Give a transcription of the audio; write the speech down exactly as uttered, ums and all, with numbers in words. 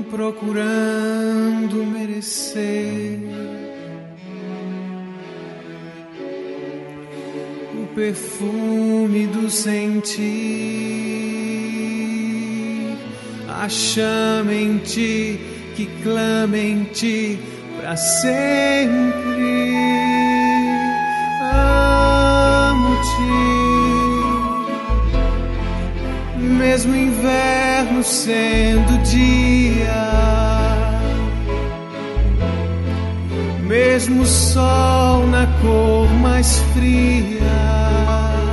procurando merecer o perfume do sentir, a chama em ti que clama em ti pra sempre. Amo-te, mesmo inverno sendo dia, mesmo sol na cor mais fria.